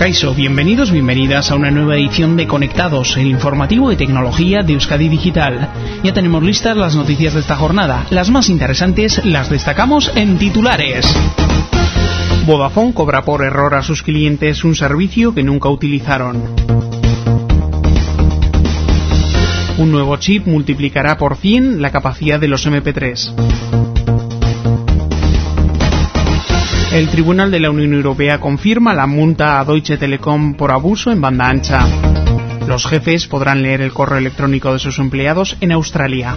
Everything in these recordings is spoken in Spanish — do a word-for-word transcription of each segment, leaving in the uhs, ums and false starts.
Kaixo, bienvenidos, bienvenidas a una nueva edición de Conectados, el informativo de tecnología de Euskadi Digital. Ya tenemos listas las noticias de esta jornada. Las más interesantes las destacamos en titulares. Vodafone cobra por error a sus clientes un servicio que nunca utilizaron. Un nuevo chip multiplicará por cien la capacidad de los eme pe tres. El Tribunal de la Unión Europea confirma la multa a Deutsche Telekom por abuso en banda ancha. Los jefes podrán leer el correo electrónico de sus empleados en Australia.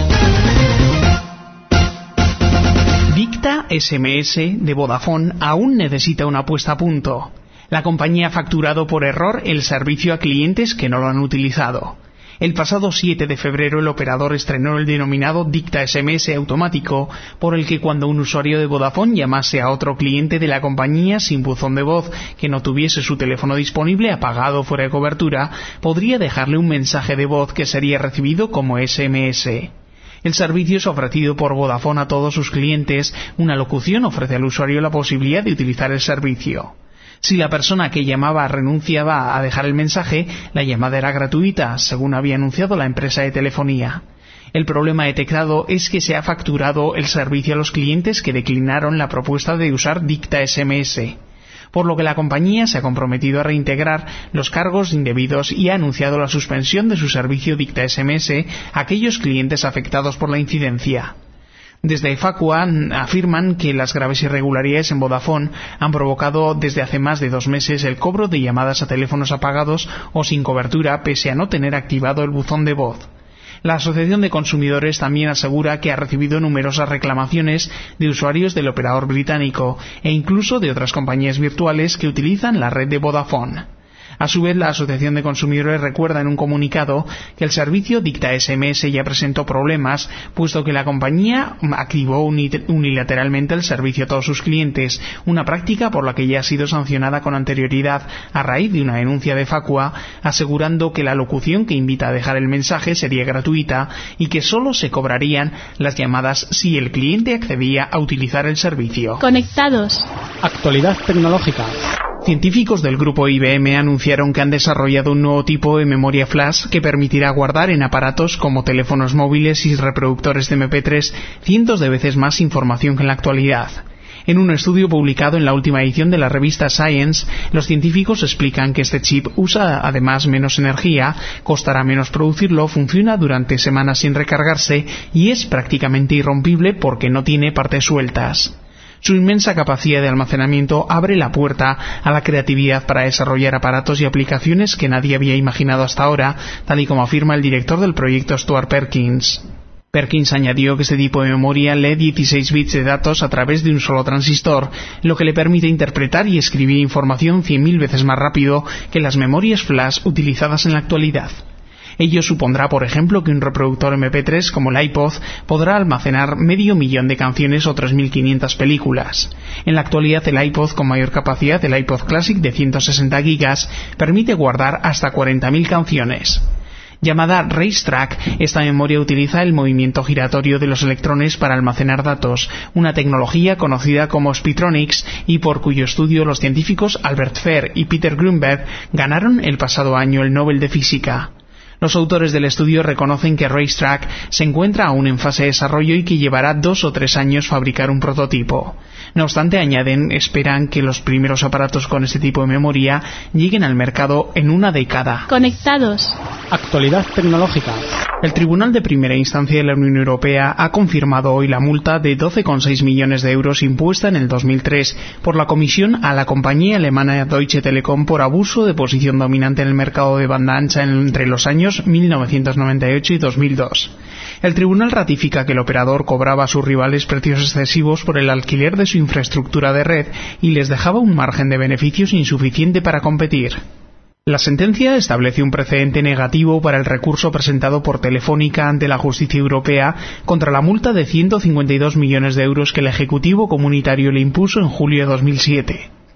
Dicta ese eme ese de Vodafone aún necesita una puesta a punto. La compañía ha facturado por error el servicio a clientes que no lo han utilizado. El pasado siete de febrero el operador estrenó el denominado Dicta ese eme ese automático, por el que cuando un usuario de Vodafone llamase a otro cliente de la compañía sin buzón de voz que no tuviese su teléfono disponible, apagado o fuera de cobertura, podría dejarle un mensaje de voz que sería recibido como ese eme ese. El servicio es ofrecido por Vodafone a todos sus clientes. Una locución ofrece al usuario la posibilidad de utilizar el servicio. Si la persona que llamaba renunciaba a dejar el mensaje, la llamada era gratuita, según había anunciado la empresa de telefonía. El problema detectado es que se ha facturado el servicio a los clientes que declinaron la propuesta de usar Dicta ese eme ese, por lo que la compañía se ha comprometido a reintegrar los cargos indebidos y ha anunciado la suspensión de su servicio Dicta ese eme ese a aquellos clientes afectados por la incidencia. Desde Facua afirman que las graves irregularidades en Vodafone han provocado desde hace más de dos meses el cobro de llamadas a teléfonos apagados o sin cobertura pese a no tener activado el buzón de voz. La Asociación de Consumidores también asegura que ha recibido numerosas reclamaciones de usuarios del operador británico e incluso de otras compañías virtuales que utilizan la red de Vodafone. A su vez, la Asociación de Consumidores recuerda en un comunicado que el servicio Dicta ese eme ese ya presentó problemas, puesto que la compañía activó unilateralmente el servicio a todos sus clientes, una práctica por la que ya ha sido sancionada con anterioridad a raíz de una denuncia de Facua, asegurando que la locución que invita a dejar el mensaje sería gratuita y que solo se cobrarían las llamadas si el cliente accedía a utilizar el servicio. Conectados. Actualidad tecnológica. Científicos del grupo I B M anunciaron que han desarrollado un nuevo tipo de memoria flash que permitirá guardar en aparatos como teléfonos móviles y reproductores de eme pe tres cientos de veces más información que en la actualidad. En un estudio publicado en la última edición de la revista Science, los científicos explican que este chip usa además menos energía, costará menos producirlo, funciona durante semanas sin recargarse y es prácticamente irrompible porque no tiene partes sueltas. Su inmensa capacidad de almacenamiento abre la puerta a la creatividad para desarrollar aparatos y aplicaciones que nadie había imaginado hasta ahora, tal y como afirma el director del proyecto Stuart Perkins. Perkins añadió que este tipo de memoria lee dieciséis bits de datos a través de un solo transistor, lo que le permite interpretar y escribir información cien mil veces más rápido que las memorias flash utilizadas en la actualidad. Ello supondrá, por ejemplo, que un reproductor eme pe tres como el iPod podrá almacenar medio millón de canciones o tres mil quinientas películas. En la actualidad, el iPod con mayor capacidad, el iPod Classic de ciento sesenta gigas, permite guardar hasta cuarenta mil canciones. Llamada Racetrack, esta memoria utiliza el movimiento giratorio de los electrones para almacenar datos, una tecnología conocida como Spitronics y por cuyo estudio los científicos Albert Fehr y Peter Grünberg ganaron el pasado año el Nobel de Física. Los autores del estudio reconocen que Racetrack se encuentra aún en fase de desarrollo y que llevará dos o tres años fabricar un prototipo. No obstante, añaden, esperan que los primeros aparatos con este tipo de memoria lleguen al mercado en una década. Conectados. Actualidad tecnológica. El Tribunal de Primera Instancia de la Unión Europea ha confirmado hoy la multa de doce coma seis millones de euros impuesta en el dos mil tres por la comisión a la compañía alemana Deutsche Telekom por abuso de posición dominante en el mercado de banda ancha entre los años mil novecientos noventa y ocho y dos mil dos. El tribunal ratifica que el operador cobraba a sus rivales precios excesivos por el alquiler de su infraestructura de red y les dejaba un margen de beneficios insuficiente para competir. La sentencia establece un precedente negativo para el recurso presentado por Telefónica ante la justicia europea contra la multa de ciento cincuenta y dos millones de euros que el Ejecutivo Comunitario le impuso en julio de dos mil siete.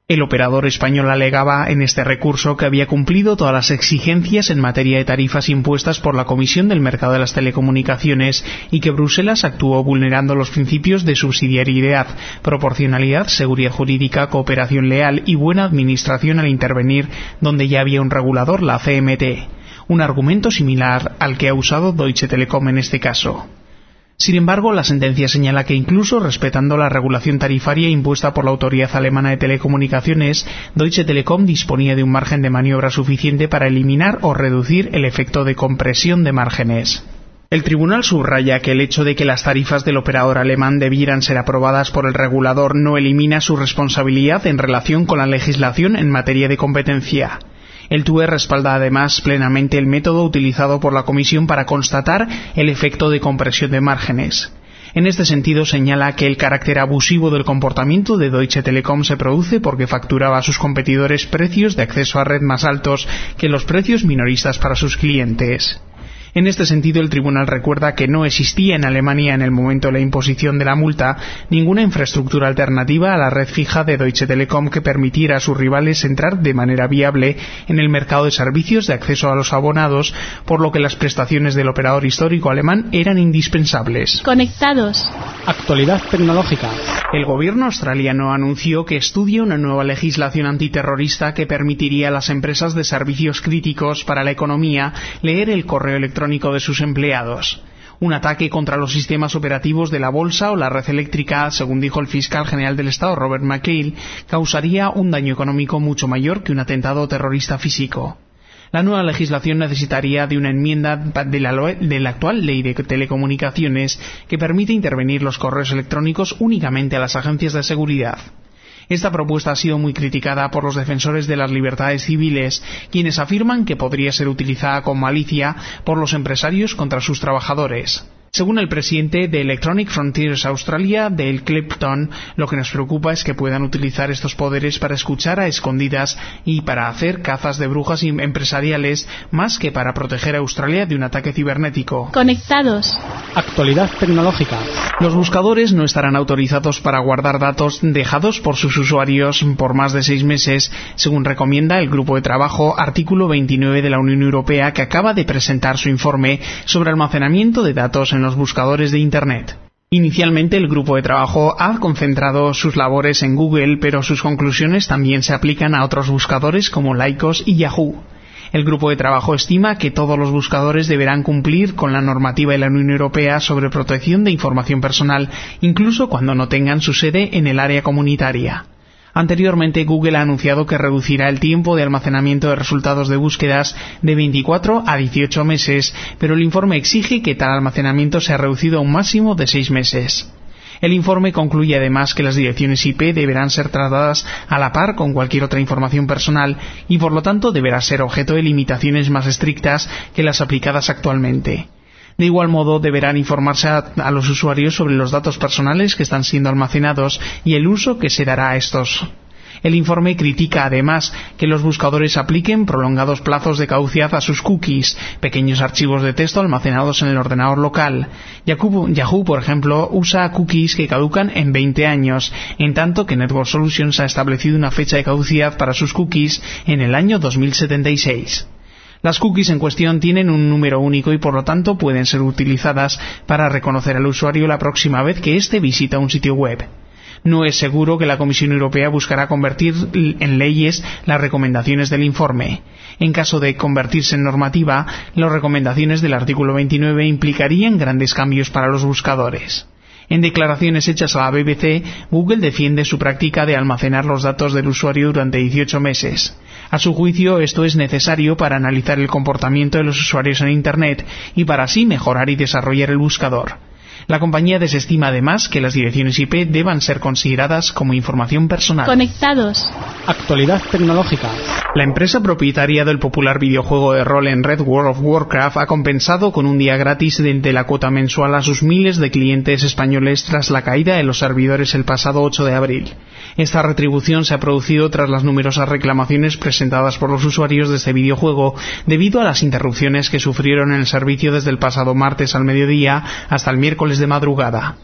El operador español alegaba en este recurso que había cumplido todas las exigencias en materia de tarifas impuestas por la Comisión del Mercado de las Telecomunicaciones y que Bruselas actuó vulnerando los principios de subsidiariedad, proporcionalidad, seguridad jurídica, cooperación leal y buena administración al intervenir donde ya había un regulador, la C M T. Un argumento similar al que ha usado Deutsche Telekom en este caso. Sin embargo, la sentencia señala que incluso respetando la regulación tarifaria impuesta por la Autoridad Alemana de Telecomunicaciones, Deutsche Telekom disponía de un margen de maniobra suficiente para eliminar o reducir el efecto de compresión de márgenes. El tribunal subraya que el hecho de que las tarifas del operador alemán debieran ser aprobadas por el regulador no elimina su responsabilidad en relación con la legislación en materia de competencia. El T U E respalda además plenamente el método utilizado por la Comisión para constatar el efecto de compresión de márgenes. En este sentido señala que el carácter abusivo del comportamiento de Deutsche Telekom se produce porque facturaba a sus competidores precios de acceso a red más altos que los precios minoristas para sus clientes. En este sentido, el tribunal recuerda que no existía en Alemania en el momento de la imposición de la multa ninguna infraestructura alternativa a la red fija de Deutsche Telekom que permitiera a sus rivales entrar de manera viable en el mercado de servicios de acceso a los abonados, por lo que las prestaciones del operador histórico alemán eran indispensables. Conectados. Actualidad tecnológica. El gobierno australiano anunció que estudia una nueva legislación antiterrorista que permitiría a las empresas de servicios críticos para la economía leer el correo electrónico de sus empleados. Un ataque contra los sistemas operativos de la bolsa o la red eléctrica, según dijo el fiscal general del Estado, Robert McLean, causaría un daño económico mucho mayor que un atentado terrorista físico. La nueva legislación necesitaría de una enmienda de la, de la actual ley de telecomunicaciones que permite intervenir los correos electrónicos únicamente a las agencias de seguridad. Esta propuesta ha sido muy criticada por los defensores de las libertades civiles, quienes afirman que podría ser utilizada con malicia por los empresarios contra sus trabajadores. Según el presidente de Electronic Frontiers Australia, Dale Clifton, lo que nos preocupa es que puedan utilizar estos poderes para escuchar a escondidas y para hacer cazas de brujas empresariales, más que para proteger a Australia de un ataque cibernético. Conectados. Actualidad tecnológica. Los buscadores no estarán autorizados para guardar datos dejados por sus usuarios por más de seis meses, según recomienda el Grupo de Trabajo Artículo veintinueve de la Unión Europea, que acaba de presentar su informe sobre almacenamiento de datos en los buscadores de Internet. Inicialmente el grupo de trabajo ha concentrado sus labores en Google, pero sus conclusiones también se aplican a otros buscadores como Lycos y Yahoo. El grupo de trabajo estima que todos los buscadores deberán cumplir con la normativa de la Unión Europea sobre protección de información personal, incluso cuando no tengan su sede en el área comunitaria. Anteriormente, Google ha anunciado que reducirá el tiempo de almacenamiento de resultados de búsquedas de veinticuatro a dieciocho meses, pero el informe exige que tal almacenamiento sea reducido a un máximo de seis meses. El informe concluye además que las direcciones I P deberán ser tratadas a la par con cualquier otra información personal y por lo tanto deberá ser objeto de limitaciones más estrictas que las aplicadas actualmente. De igual modo, deberán informarse a, a los usuarios sobre los datos personales que están siendo almacenados y el uso que se dará a estos. El informe critica además que los buscadores apliquen prolongados plazos de caducidad a sus cookies, pequeños archivos de texto almacenados en el ordenador local. Yahoo, Yahoo, por ejemplo, usa cookies que caducan en veinte años, en tanto que Network Solutions ha establecido una fecha de caducidad para sus cookies en el año dos mil setenta y seis. Las cookies en cuestión tienen un número único y por lo tanto pueden ser utilizadas para reconocer al usuario la próxima vez que éste visita un sitio web. No es seguro que la Comisión Europea buscará convertir en leyes las recomendaciones del informe. En caso de convertirse en normativa, las recomendaciones del artículo veintinueve implicarían grandes cambios para los buscadores. En declaraciones hechas a la B B C, Google defiende su práctica de almacenar los datos del usuario durante dieciocho meses. A su juicio, esto es necesario para analizar el comportamiento de los usuarios en Internet y para así mejorar y desarrollar el buscador. La compañía desestima además que las direcciones I P deban ser consideradas como información personal. Conectados. Actualidad tecnológica. La empresa propietaria del popular videojuego de rol en red World of Warcraft ha compensado con un día gratis de la cuota mensual a sus miles de clientes españoles tras la caída de los servidores el pasado ocho de abril. Esta retribución se ha producido tras las numerosas reclamaciones presentadas por los usuarios de este videojuego debido a las interrupciones que sufrieron en el servicio desde el pasado martes al mediodía hasta el miércoles de madrugada.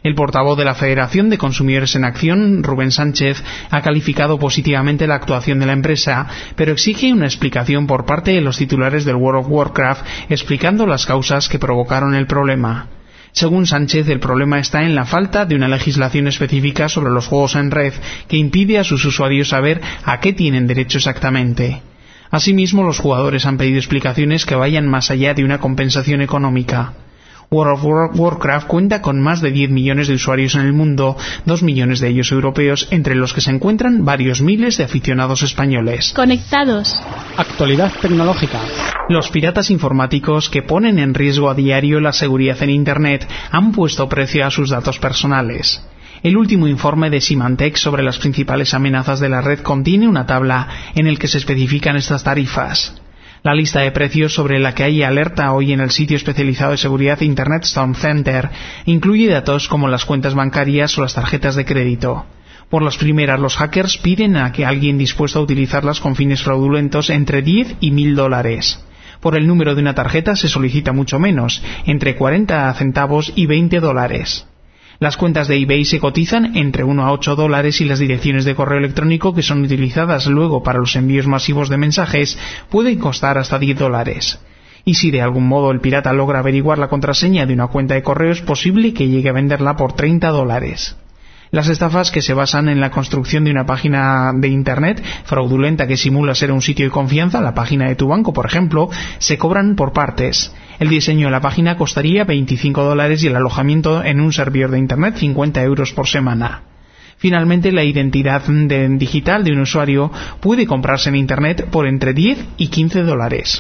El portavoz de la Federación de Consumidores en Acción, Rubén Sánchez, ha calificado positivamente la actuación de la empresa, pero exige una explicación por parte de los titulares del World of Warcraft explicando las causas que provocaron el problema. Según Sánchez, el problema está en la falta de una legislación específica sobre los juegos en red que impide a sus usuarios saber a qué tienen derecho exactamente. Asimismo, los jugadores han pedido explicaciones que vayan más allá de una compensación económica. World of Warcraft cuenta con más de diez millones de usuarios en el mundo, dos millones de ellos europeos, entre los que se encuentran varios miles de aficionados españoles. Conectados. Actualidad tecnológica. Los piratas informáticos que ponen en riesgo a diario la seguridad en Internet han puesto precio a sus datos personales. El último informe de Symantec sobre las principales amenazas de la red contiene una tabla en la que se especifican estas tarifas. La lista de precios sobre la que hay alerta hoy en el sitio especializado de seguridad Internet Storm Center incluye datos como las cuentas bancarias o las tarjetas de crédito. Por las primeras, los hackers piden a que alguien dispuesto a utilizarlas con fines fraudulentos entre diez y mil dólares. Por el número de una tarjeta se solicita mucho menos, entre cuarenta centavos y veinte dólares. Las cuentas de eBay se cotizan entre uno a ocho dólares y las direcciones de correo electrónico que son utilizadas luego para los envíos masivos de mensajes pueden costar hasta diez dólares. Y si de algún modo el pirata logra averiguar la contraseña de una cuenta de correo, es posible que llegue a venderla por treinta dólares. Las estafas, que se basan en la construcción de una página de Internet fraudulenta que simula ser un sitio de confianza, la página de tu banco, por ejemplo, se cobran por partes. El diseño de la página costaría veinticinco dólares y el alojamiento en un servidor de Internet cincuenta euros por semana. Finalmente, la identidad de, digital de un usuario puede comprarse en Internet por entre diez y quince dólares.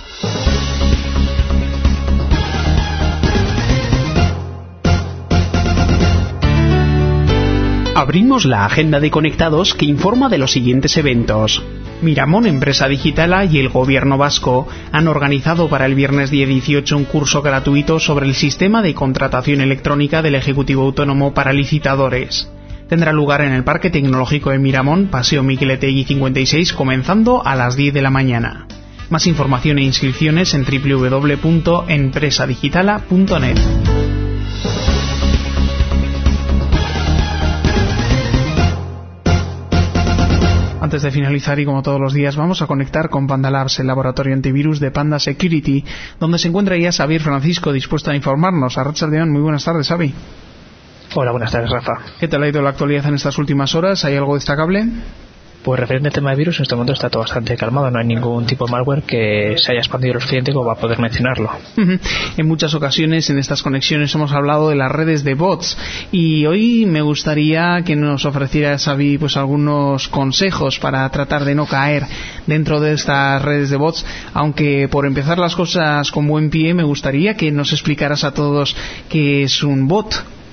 Abrimos la agenda de Conectados que informa de los siguientes eventos. Miramón Empresa Digitala y el Gobierno Vasco han organizado para el viernes día dieciocho un curso gratuito sobre el sistema de contratación electrónica del Ejecutivo Autónomo para licitadores. Tendrá lugar en el Parque Tecnológico de Miramón, Paseo Miquel Etegui cincuenta y seis, comenzando a las diez de la mañana. Más información e inscripciones en doble u doble u doble u punto empresa digitala punto net. Antes de finalizar, y como todos los días, vamos a conectar con Panda Labs, el laboratorio antivirus de Panda Security, donde se encuentra ya Xavier Francisco, dispuesto a informarnos. Arratsaldeon, muy buenas tardes, Xavi. Hola, buenas tardes, Rafa. ¿Qué tal ha ido la actualidad en estas últimas horas? ¿Hay algo destacable? Pues referente al tema de virus, en este momento está todo bastante calmado. No hay ningún tipo de malware que se haya expandido lo suficiente como para poder mencionarlo. Uh-huh. En muchas ocasiones en estas conexiones hemos hablado de las redes de bots, y hoy me gustaría que nos ofreciera, Xavi, pues algunos consejos para tratar de no caer dentro de estas redes de bots. Aunque por empezar las cosas con buen pie, me gustaría que nos explicaras a todos qué es un bot.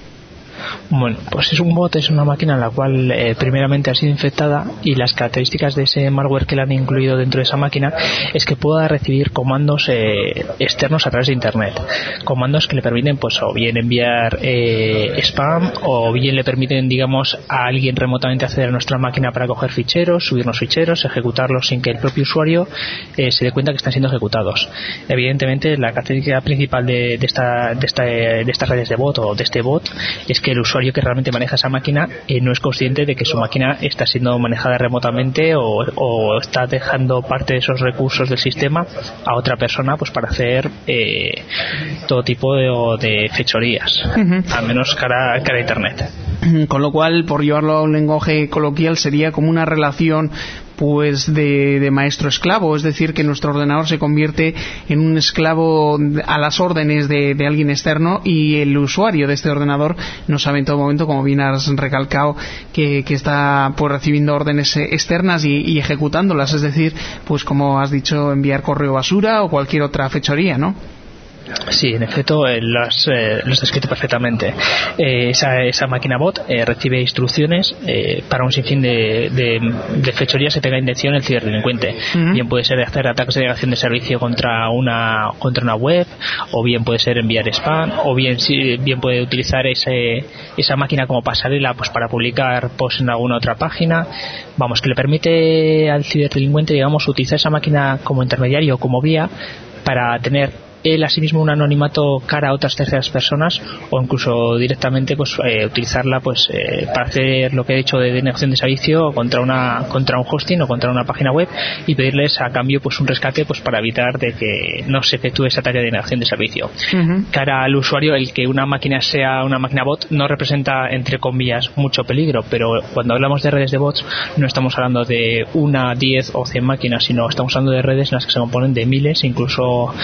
Bueno, pues es un bot, es una máquina en la cual eh, primeramente ha sido infectada, y las características de ese malware que le han incluido dentro de esa máquina es que pueda recibir comandos eh, externos a través de Internet, comandos que le permiten pues o bien enviar eh, spam, o bien le permiten, digamos, a alguien remotamente acceder a nuestra máquina para coger ficheros, subirnos ficheros, ejecutarlos sin que el propio usuario eh, se dé cuenta que están siendo ejecutados. Evidentemente, la característica principal de, de, esta, de, esta, de estas redes de bot o de este bot es que el usuario que realmente maneja esa máquina eh, no es consciente de que su máquina está siendo manejada remotamente, o, o está dejando parte de esos recursos del sistema a otra persona pues para hacer eh, todo tipo de, de fechorías, uh-huh. al menos cara, cara a Internet. Con lo cual, por llevarlo a un lenguaje coloquial, sería como una relación pues de, de maestro-esclavo, es decir, que nuestro ordenador se convierte en un esclavo a las órdenes de, de alguien externo, y el usuario de este ordenador no sabe en todo momento, como bien has recalcado, que, que está pues recibiendo órdenes externas y, y ejecutándolas, es decir, pues como has dicho, enviar correo basura o cualquier otra fechoría, ¿no? Sí, en efecto, eh, lo has eh, descrito perfectamente. Eh, esa, esa máquina bot eh, recibe instrucciones eh, para un sinfín de, de, de fechorías que tenga intención el ciberdelincuente. Uh-huh. Bien puede ser hacer ataques de negación de servicio contra una contra una web, o bien puede ser enviar spam, o bien sí, bien puede utilizar ese, esa máquina como pasarela pues para publicar posts en alguna otra página. Vamos, que le permite al ciberdelincuente, digamos, utilizar esa máquina como intermediario o como vía para tener él asimismo un anonimato cara a otras terceras personas, o incluso directamente pues eh, utilizarla pues eh, para hacer lo que he dicho de denegación de servicio contra una contra un hosting o contra una página web, y pedirles a cambio pues un rescate pues para evitar de que no se efectúe esa tarea de denegación de servicio. Uh-huh. Cara al usuario, el que una máquina sea una máquina bot no representa, entre comillas, mucho peligro, pero cuando hablamos de redes de bots no estamos hablando de una, diez o cien máquinas, sino estamos hablando de redes en las que se componen de miles, incluso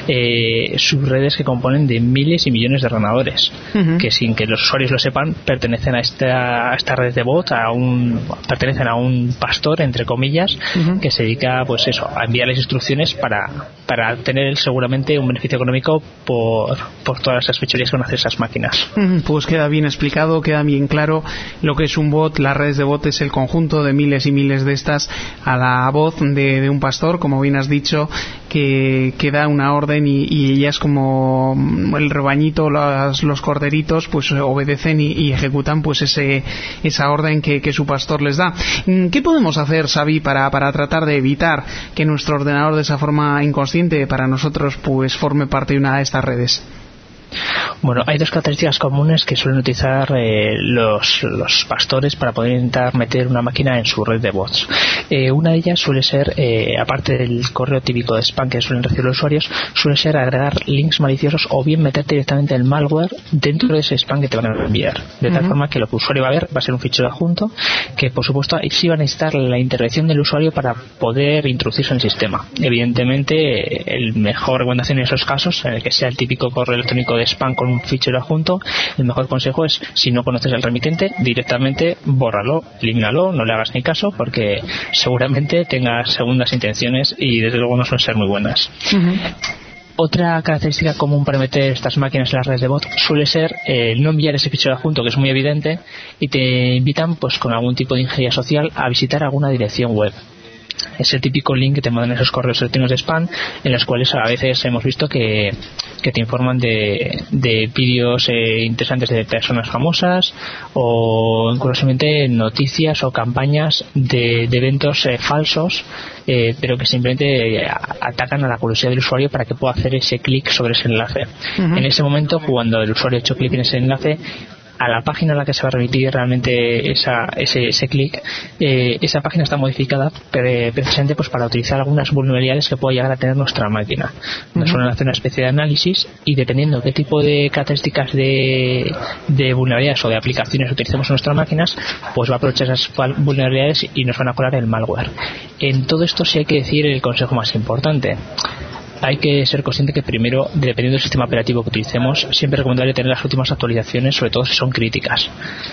eh, subredes que componen de miles y millones de ordenadores, uh-huh. que sin que los usuarios lo sepan pertenecen a esta, a esta red de bot, a un, pertenecen a un pastor, entre comillas, uh-huh. que se dedica pues eso, a enviarles instrucciones para, para tener seguramente un beneficio económico por, por todas las fechorías que van a hacer esas máquinas. Uh-huh. Pues queda bien explicado, queda bien claro lo que es un bot. Las redes de bot es el conjunto de miles y miles de estas a la voz de, de un pastor, como bien has dicho, que, que da una orden y, y ellas, como el rebañito, los, los corderitos, pues obedecen y, y ejecutan pues ese esa orden que, que su pastor les da. ¿Qué podemos hacer, Xavi, para, para tratar de evitar que nuestro ordenador de esa forma inconsciente para nosotros pues forme parte de una de estas redes? Bueno, hay dos características comunes que suelen utilizar eh, los, los pastores para poder intentar meter una máquina en su red de bots. Eh, una de ellas suele ser, eh, aparte del correo típico de spam que suelen recibir los usuarios, suele ser agregar links maliciosos o bien meterte directamente el malware dentro de ese spam que te van a enviar. De tal uh-huh. forma que lo que el usuario va a ver va a ser un fichero adjunto que, por supuesto, sí va a necesitar la intervención del usuario para poder introducirse en el sistema. Evidentemente, el mejor recomendación en esos casos, en el que sea el típico correo electrónico de spam con un fichero adjunto, el mejor consejo es, si no conoces al remitente, directamente bórralo, elimínalo, no le hagas ni caso, porque seguramente tengas segundas intenciones y desde luego no suelen ser muy buenas. Uh-huh. Otra característica común para meter estas máquinas en las redes de bot suele ser eh, no enviar ese fichero adjunto, que es muy evidente, y te invitan pues con algún tipo de ingeniería social a visitar alguna dirección web. Es el típico link que te mandan esos correos electrónicos de spam, en los cuales a veces hemos visto que, que te informan de, de vídeos eh, interesantes de personas famosas, o inclusivamente noticias o campañas de, de eventos eh, falsos, eh, pero que simplemente eh, atacan a la curiosidad del usuario para que pueda hacer ese clic sobre ese enlace. Uh-huh. En ese momento, cuando el usuario ha hecho clic en ese enlace, a la página a la que se va a remitir realmente esa, ese, ese clic, eh, esa página está modificada pre- precisamente pues para utilizar algunas vulnerabilidades que pueda llegar a tener nuestra máquina. Nos suelen hacer una especie de análisis y, dependiendo de qué tipo de características de, de vulnerabilidades o de aplicaciones utilicemos en nuestras máquinas, pues va a aprovechar esas vulnerabilidades y nos van a colar el malware. En todo esto sí hay que decir el consejo más importante. Hay que ser consciente que, primero, dependiendo del sistema operativo que utilicemos, siempre es recomendable tener las últimas actualizaciones, sobre todo si son críticas.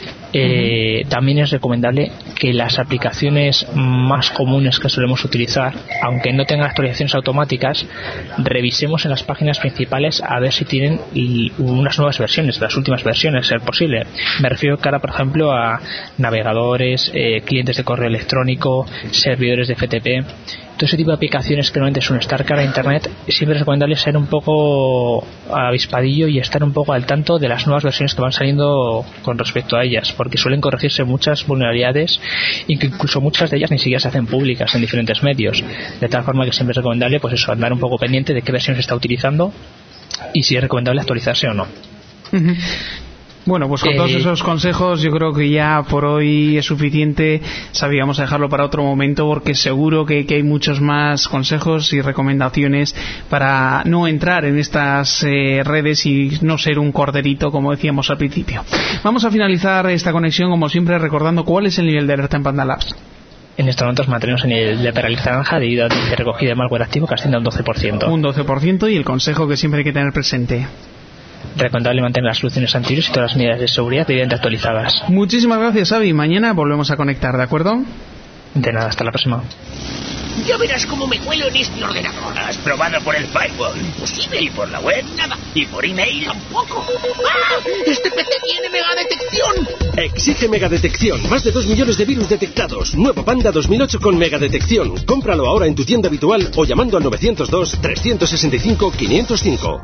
Eh, uh-huh. También es recomendable que las aplicaciones más comunes que solemos utilizar, aunque no tengan actualizaciones automáticas, revisemos en las páginas principales a ver si tienen unas nuevas versiones, las últimas versiones, si es posible. Me refiero cara, por ejemplo, a navegadores, eh, clientes de correo electrónico, servidores de F T P. Todo ese tipo de aplicaciones que normalmente suelen estar cara a internet, siempre es recomendable ser un poco avispadillo y estar un poco al tanto de las nuevas versiones que van saliendo con respecto a ellas, porque suelen corregirse muchas vulnerabilidades y que incluso muchas de ellas ni siquiera se hacen públicas en diferentes medios, de tal forma que siempre es recomendable pues eso, andar un poco pendiente de qué versión se está utilizando y si es recomendable actualizarse o no. Uh-huh. Bueno, pues con eh, todos esos consejos yo creo que ya por hoy es suficiente. Sabíamos dejarlo para otro momento, porque seguro que, que hay muchos más consejos y recomendaciones para no entrar en estas eh, redes y no ser un corderito, como decíamos al principio. Vamos a finalizar esta conexión, como siempre, recordando cuál es el nivel de alerta en Panda Labs. En estos momentos mantenemos en el de alerta naranja debido a de recogida de malware activo que asciende a un doce por ciento. Un doce por ciento, y el consejo que siempre hay que tener presente: recomendable mantener las soluciones antivirus y todas las medidas de seguridad debidamente actualizadas. Muchísimas gracias, Xavi. Mañana volvemos a conectar, ¿de acuerdo? De nada, hasta la próxima. Ya verás cómo me cuelo en este ordenador. ¿Has probado por el firewall? Imposible. ¿Y por la web? Nada. ¿Y por email? Tampoco. ¡Ah! ¡Este P C tiene megadetección! Exige megadetección. Más de dos millones de virus detectados. Nuevo Panda dos mil ocho con megadetección. Cómpralo ahora en tu tienda habitual o llamando al novecientos dos, trescientos sesenta y cinco, quinientos cinco.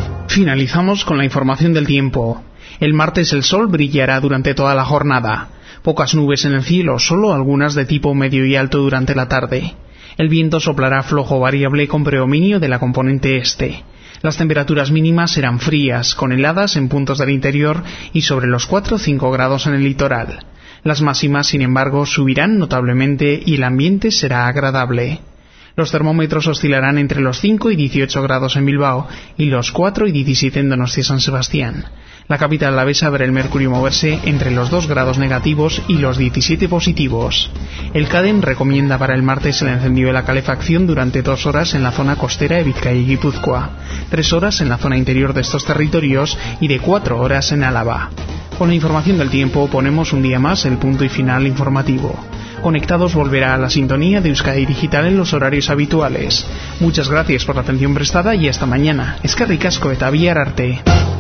Finalizamos con la información del tiempo. El martes el sol brillará durante toda la jornada. Pocas nubes en el cielo, solo algunas de tipo medio y alto durante la tarde. El viento soplará flojo variable con predominio de la componente este. Las temperaturas mínimas serán frías, con heladas en puntos del interior y sobre los cuatro o cinco grados en el litoral. Las máximas, sin embargo, subirán notablemente y el ambiente será agradable. Los termómetros oscilarán entre los cinco y dieciocho grados en Bilbao y los cuatro y diecisiete en Donostia San Sebastián. La capital alavesa verá el mercurio moverse entre los dos grados negativos y los diecisiete positivos. El CADEM recomienda para el martes el encendido de la calefacción durante dos horas en la zona costera de Vizcaya y Guipúzcoa, tres horas en la zona interior de estos territorios y de cuatro horas en Álava. Con la información del tiempo ponemos un día más el punto y final informativo. Conectados volverá a la sintonía de Euskadi Digital en los horarios habituales. Muchas gracias por la atención prestada y hasta mañana. Eskerrik asko eta bihar arte.